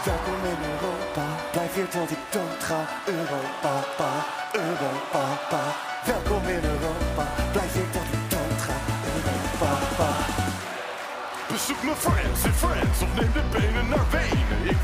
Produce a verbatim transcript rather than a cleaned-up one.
Welkom in Europa, blijf hier tot ik doodga. Europa, pa, Europa, pa. Welkom in Europa, blijf hier tot ik doodga. Europa, pa. Bezoek mijn friends in France of neem de benen naar Wenen. Ik